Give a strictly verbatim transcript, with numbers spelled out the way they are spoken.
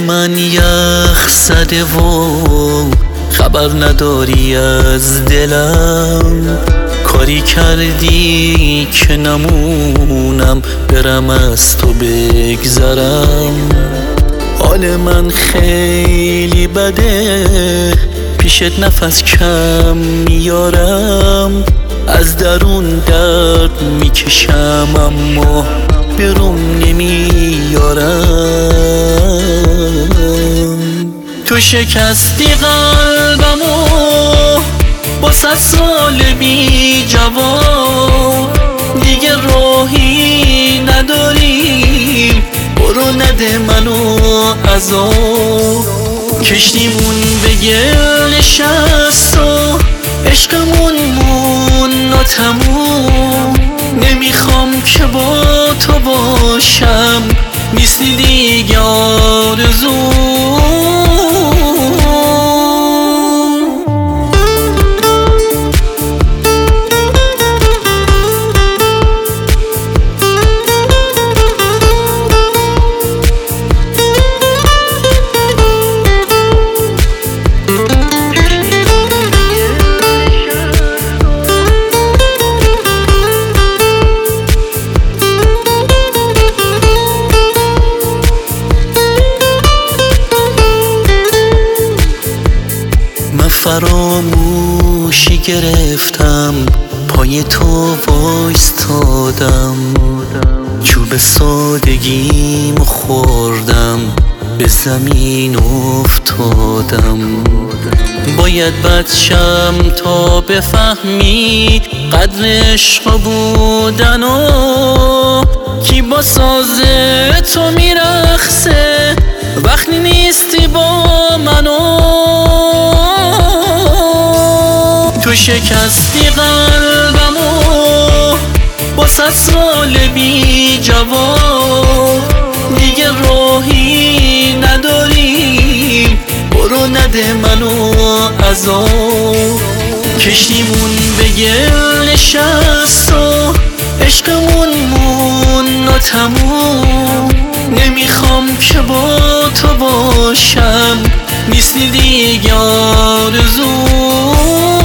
من یخ زده و خبر نداری از دلم، کاری کردی که نمونم برم از تو بگذرم. حال من خیلی بده، پیشت نفس کم میارم، از درون درد میکشم اما برام نمیارم. تو شکستی قلبمو با صد سال بی جواب، دیگه راهی نداریم، برو نده منو عذاب. کشتیمون به گل نشست و عشقمون مون ناتموم، نمیخوام که با تو باشم، نیستی دیگه آرزوم. فراموشی گرفتم، پای تو وایستادم، چوب سادگیمو خوردم، به زمین افتادم. باید بچم تا بفهمی قدر عشق بودن و کی با ساز تو میرقصه وقتی نیستی با منو. تو شکستی قلبمو با صد سال بی جواب، دیگه راهی نداریم، برو نده منو عذاب. کشتیمون به گل نشست و عشقمون مون ناتموم، نمیخوام که با تو باشم، نیستی دیگه آرزوم.